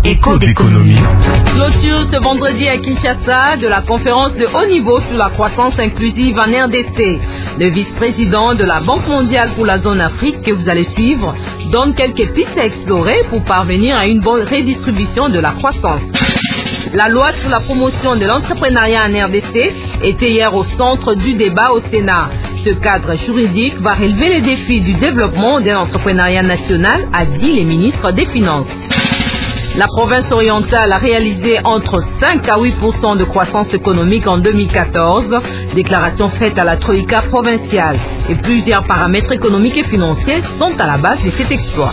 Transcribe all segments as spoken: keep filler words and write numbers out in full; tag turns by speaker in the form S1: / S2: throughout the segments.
S1: Écho d'économie.
S2: Clôture ce vendredi à Kinshasa de la conférence de haut niveau sur la croissance inclusive en R D C. Le vice-président de la Banque mondiale pour la zone Afrique que vous allez suivre donne quelques pistes à explorer pour parvenir à une bonne redistribution de la croissance. La loi sur la promotion de l'entrepreneuriat en R D C était hier au centre du débat au Sénat. Ce cadre juridique va relever les défis du développement de l'entrepreneuriat national, a dit les ministres des Finances. La province orientale a réalisé entre cinq à huit pour cent de croissance économique en deux mille quatorze, déclaration faite à la Troïka provinciale. Et plusieurs paramètres économiques et financiers sont à la base de cet exploit.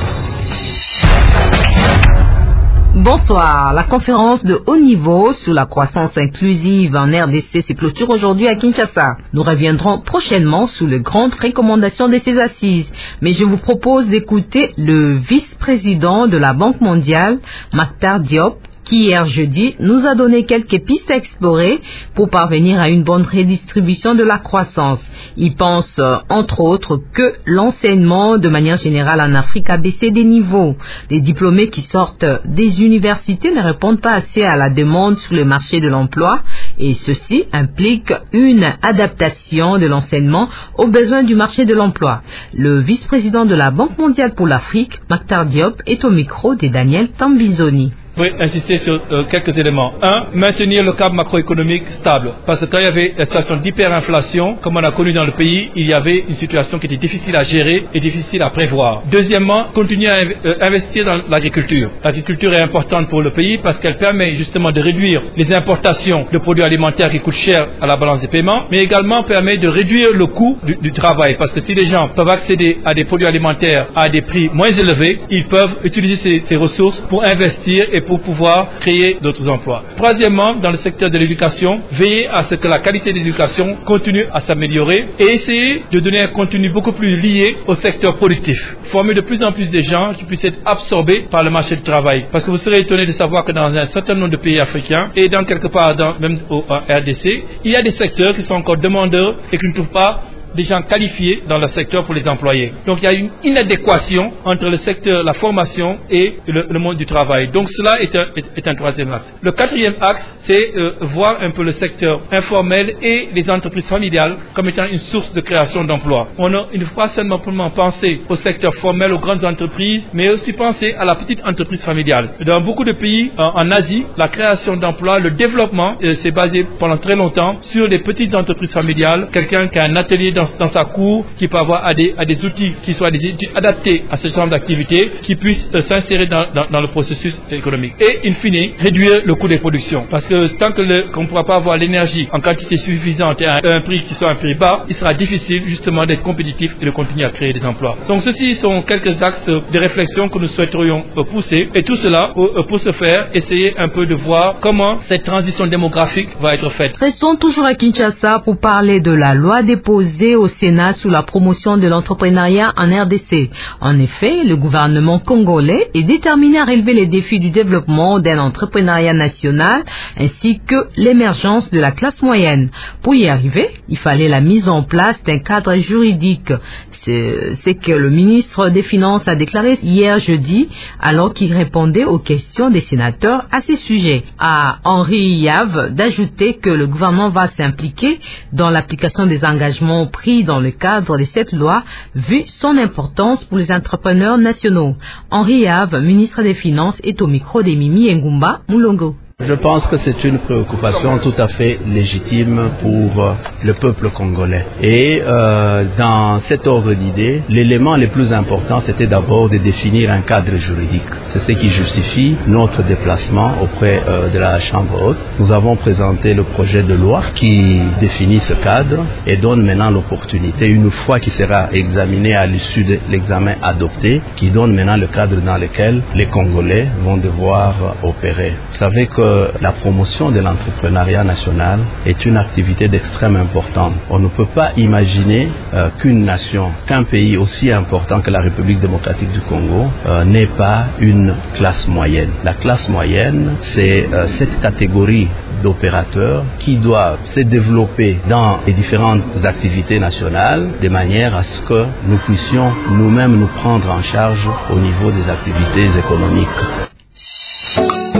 S2: Bonsoir. La conférence de haut niveau sur la croissance inclusive en R D C se clôture aujourd'hui à Kinshasa. Nous reviendrons prochainement sur les grandes recommandations de ces assises. Mais je vous propose d'écouter le vice-président de la Banque mondiale, Mactar Diop, qui hier jeudi nous a donné quelques pistes à explorer pour parvenir à une bonne redistribution de la croissance. Il pense euh, entre autres que l'enseignement de manière générale en Afrique a baissé des niveaux. Les diplômés qui sortent des universités ne répondent pas assez à la demande sur le marché de l'emploi et ceci implique une adaptation de l'enseignement aux besoins du marché de l'emploi. Le vice-président de la Banque mondiale pour l'Afrique, Mactar Diop, est au micro de Daniel Tambizoni.
S3: Je voudrais insister sur euh, quelques éléments. Un, maintenir le cadre macroéconomique stable. Parce que quand il y avait la situation d'hyperinflation, comme on a connu dans le pays, il y avait une situation qui était difficile à gérer et difficile à prévoir. Deuxièmement, continuer à inv- euh, investir dans l'agriculture. L'agriculture est importante pour le pays parce qu'elle permet justement de réduire les importations de produits alimentaires qui coûtent cher à la balance des paiements, mais également permet de réduire le coût du, du travail. Parce que si les gens peuvent accéder à des produits alimentaires à des prix moins élevés, ils peuvent utiliser ces, ces ressources pour investir et pour pouvoir créer d'autres emplois. Troisièmement, dans le secteur de l'éducation, veiller à ce que la qualité de l'éducation continue à s'améliorer et essayer de donner un contenu beaucoup plus lié au secteur productif. Former de plus en plus de gens qui puissent être absorbés par le marché du travail. Parce que vous serez étonné de savoir que dans un certain nombre de pays africains et dans quelque part dans, même au R D C, il y a des secteurs qui sont encore demandeurs et qui ne trouvent pas des gens qualifiés dans le secteur pour les employer. Donc il y a une inadéquation entre le secteur, la formation et le, le monde du travail. Donc cela est un, est, est un troisième axe. Le quatrième axe, c'est euh, voir un peu le secteur informel et les entreprises familiales comme étant une source de création d'emplois. On a, il ne faut pas seulement penser au secteur formel, aux grandes entreprises, mais aussi penser à la petite entreprise familiale. Dans beaucoup de pays en, en Asie, la création d'emplois, le développement euh, s'est basé pendant très longtemps sur les petites entreprises familiales. Quelqu'un qui a un atelier dans Dans, dans sa cour, qui peut avoir à des, à des outils qui soient des outils adaptés à ce genre d'activité, qui puissent euh, s'insérer dans, dans, dans le processus économique. Et, in fine, réduire le coût des productions. Parce que tant que le, qu'on ne pourra pas avoir l'énergie en quantité suffisante et à un, un prix qui soit un prix bas, il sera difficile justement d'être compétitif et de continuer à créer des emplois. Donc ceci sont quelques axes de réflexion que nous souhaiterions euh, pousser. Et tout cela, euh, pour ce faire, essayer un peu de voir comment cette transition démographique va être faite.
S2: Restons toujours à Kinshasa pour parler de la loi déposée au Sénat sur la promotion de l'entrepreneuriat en R D C. En effet, le gouvernement congolais est déterminé à relever les défis du développement d'un entrepreneuriat national ainsi que l'émergence de la classe moyenne. Pour y arriver, il fallait la mise en place d'un cadre juridique. C'est ce que le ministre des Finances a déclaré hier jeudi alors qu'il répondait aux questions des sénateurs à ces sujets. À Henri Yave d'ajouter que le gouvernement va s'impliquer dans l'application des engagements pris dans le cadre de cette loi, vu son importance pour les entrepreneurs nationaux. Henri Yave, ministre des Finances, est au micro de Mimi Ngumba Mulongo.
S4: Je pense que c'est une préoccupation tout à fait légitime pour le peuple congolais. Et euh, dans cet ordre d'idée, l'élément le plus important, c'était d'abord de définir un cadre juridique. C'est ce qui justifie notre déplacement auprès euh, de la Chambre haute. Nous avons présenté le projet de loi qui définit ce cadre et donne maintenant l'opportunité, une fois qu'il sera examiné à l'issue de l'examen adopté, qui donne maintenant le cadre dans lequel les Congolais vont devoir opérer. Vous savez que la promotion de l'entrepreneuriat national est une activité d'extrême importance. On ne peut pas imaginer euh, qu'une nation, qu'un pays aussi important que la République démocratique du Congo euh, n'ait pas une classe moyenne. La classe moyenne, c'est euh, cette catégorie d'opérateurs qui doivent se développer dans les différentes activités nationales de manière à ce que nous puissions nous-mêmes nous prendre en charge au niveau des activités économiques.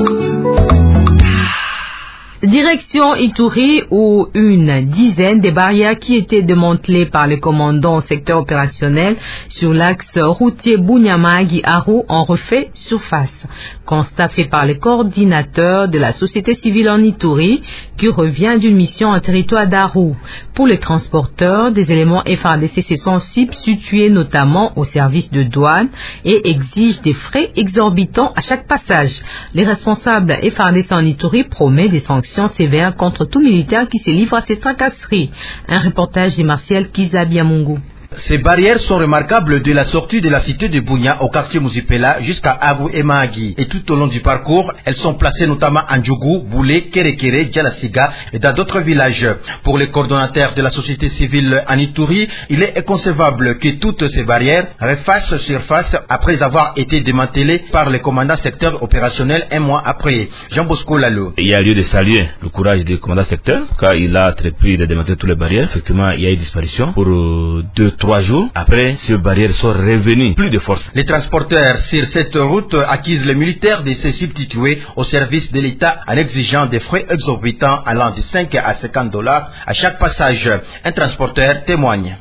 S2: Direction Ituri, où une dizaine de barrières qui étaient démantelées par les commandants secteur opérationnel sur l'axe routier Bunyamagi-Aru ont refait surface. Constat fait par le coordinateur de la société civile en Ituri, qui revient d'une mission en territoire d'Aru. Pour les transporteurs, des éléments F A R D C sont sensibles, situés notamment au service de douane et exigent des frais exorbitants à chaque passage. Les responsables F A R D C en Ituri promettent des sanctions sévères contre tout militaire qui se livre à ces tracasseries. Un reportage de Martial Kizabiamungu.
S1: Ces barrières sont remarquables de la sortie de la cité de Bunya au quartier Muzipela jusqu'à Aru et Mahagi. Et tout au long du parcours, elles sont placées notamment à Ndjougou, Boulé, Kerekere, Djalasiga et dans d'autres villages. Pour les coordonnateurs de la société civile en Ituri, il est inconcevable que toutes ces barrières refassent surface après avoir été démantelées par les commandants secteur opérationnel un mois après. Jean Bosco Lalo.
S5: Il y a lieu de saluer le courage du commandant secteur car il a entrepris de démanteler toutes les barrières. Effectivement, il y a eu disparition pour euh, deux Trois jours après, ces barrières sont revenues plus de force.
S1: Les transporteurs sur cette route accusent les militaires de se substituer au service de l'État en exigeant des frais exorbitants allant de cinq à cinquante dollars à chaque passage. Un transporteur témoigne.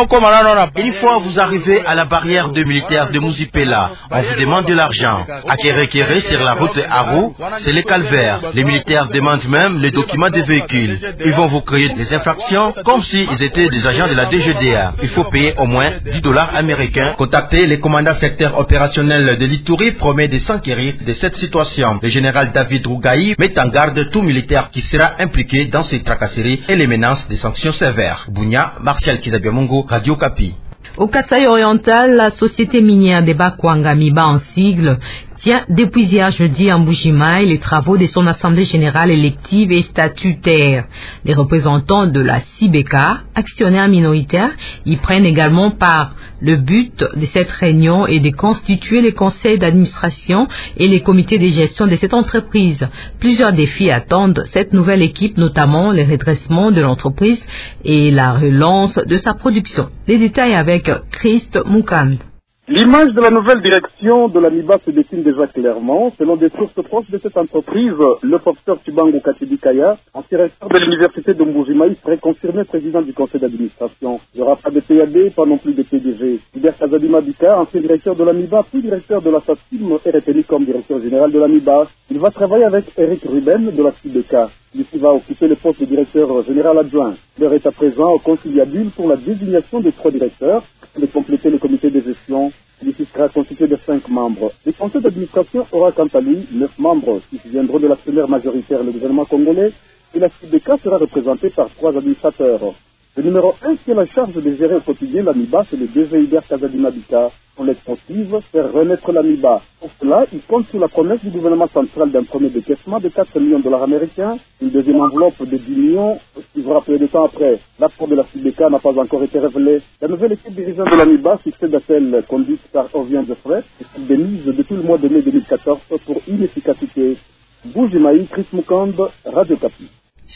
S1: Une fois vous arrivez à la barrière de militaires de Muzipela, on vous demande de l'argent. À Kerekere, sur la route Aru, c'est le calvaire. Les militaires demandent même les documents des véhicules. Ils vont vous créer des infractions comme s'ils étaient des agents de la D G D A. Il faut payer au moins dix dollars américains. Contacté, le commandant secteur opérationnel de l'Ituri promet de s'enquérir de cette situation. Le général David Rougaï met en garde tout militaire qui sera impliqué dans ces tracasseries et les menaces de sanctions sévères. Bunya, Martial Kizabiamungu, Radio Kapi.
S2: Au Kasaï oriental, la société minière des Bakwanga Miba en sigle tient depuis hier jeudi en Mbujimaï les travaux de son assemblée générale élective et statutaire. Les représentants de la C I B E C A, actionnaire minoritaire, y prennent également part. Le but de cette réunion est de constituer les conseils d'administration et les comités de gestion de cette entreprise. Plusieurs défis attendent cette nouvelle équipe, notamment le redressement de l'entreprise et la relance de sa production. Les détails avec Christ Moukand.
S6: L'image de la nouvelle direction de la MIBA se dessine déjà clairement. Selon des sources proches de cette entreprise, le professeur Tubango Katibikaya, ancien recteur de l'université de Mbujimaï, serait confirmé président du conseil d'administration. Il n'y aura pas de P A D, pas non plus de P D G. Hubert Kazadima Bika, ancien directeur de la MIBA, puis directeur de la SACIM, est retenu comme directeur général de la MIBA. Il va travailler avec Eric Ruben de la C I B E C A. Lui va occuper le poste de directeur général adjoint. L'heure est à présent au conciliabule pour la désignation des trois directeurs, de compléter le comité de gestion. Celui-ci sera constitué de cinq membres. Le conseil d'administration aura quant à lui neuf membres qui viendront de l'actionnaire majoritaire, le gouvernement congolais, et la C I B E C A sera représentée par trois administrateurs. Le numéro un qui a la charge de gérer au quotidien la MIBA, c'est le D G Hubert Kazadima Bika. Pour l'extensive, faire renaître la MIBA. Pour cela, il compte sur la promesse du gouvernement central d'un premier décaissement de quatre millions de dollars américains, une deuxième enveloppe de dix millions, suivra peu de temps après. L'apport de la C I B E C A n'a pas encore été révélé. La nouvelle équipe dirigeante de la MIBA succède à celle conduite par Orvien Geoffrey et se démise depuis le mois de mai deux mille quatorze pour inefficacité. Mbujimaï, Chris Moukand, Radio Kapi.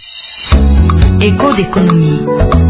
S2: Écho d'économie.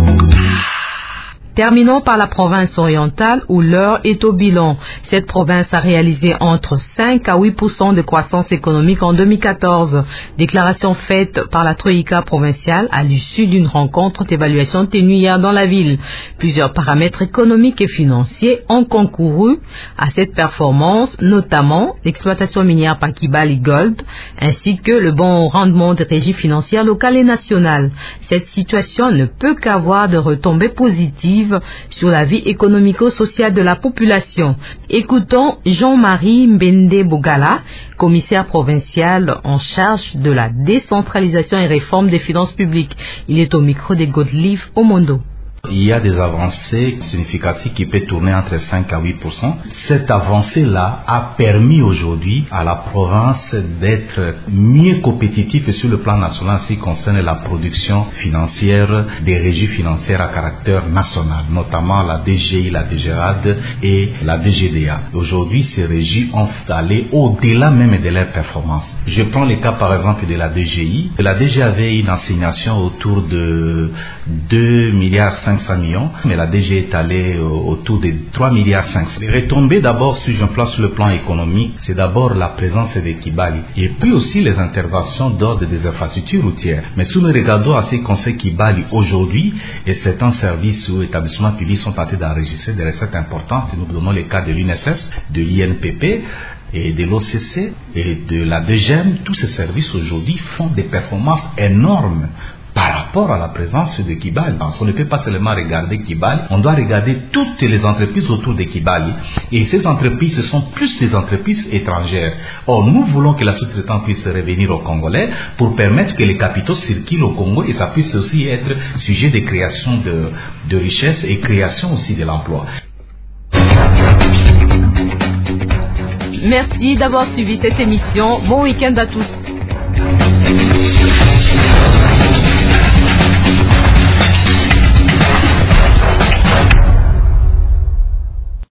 S2: Terminons par la province orientale où l'heure est au bilan. Cette province a réalisé entre cinq à huit pour cent de croissance économique en deux mille quatorze. Déclaration faite par la Troïka provinciale à l'issue d'une rencontre d'évaluation tenue hier dans la ville. Plusieurs paramètres économiques et financiers ont concouru à cette performance, notamment l'exploitation minière par Kibali Gold, ainsi que le bon rendement des régies financières locales et nationales. Cette situation ne peut qu'avoir de retombées positives sur la vie économico-sociale de la population. Écoutons Jean-Marie Mbende Bogala, commissaire provincial en charge de la décentralisation et réforme des finances publiques. Il est au micro de Godlive Omondo.
S7: Il y a des avancées significatives qui peuvent tourner entre cinq à huit pour cent. Cette avancée-là a permis aujourd'hui à la province d'être mieux compétitive sur le plan national en ce qui concerne la production financière des régies financières à caractère national, notamment la D G I, la D G R A D et la D G D A. Aujourd'hui, ces régies ont allé au-delà même de leurs performances. Je prends le cas par exemple de la D G I. La D G I avait une assignation autour de deux milliards cinq cents millions, mais la D G est allée autour de trois milliards cinq cents. Les retombées d'abord, si je place sur le plan économique, c'est d'abord la présence de Kibali et puis aussi les interventions d'ordre des infrastructures routières. Mais si nous regardons à ce qu'on sait Kibali aujourd'hui, et certains services ou établissements publics sont tentés d'enregistrer des recettes importantes, nous donnons les cas de l'U N S S, de l'I N P P, et de l'O C C et de la D G E M. Tous ces services aujourd'hui font des performances énormes par rapport à la présence de Kibali. Parce qu'on ne peut pas seulement regarder Kibali, on doit regarder toutes les entreprises autour de Kibali. Et ces entreprises, ce sont plus des entreprises étrangères. Or, nous voulons que la sous-traitance puisse revenir aux Congolais pour permettre que les capitaux circulent au Congo et ça puisse aussi être sujet de création de, de richesses et création aussi de l'emploi.
S2: Merci d'avoir suivi cette émission. Bon week-end à tous.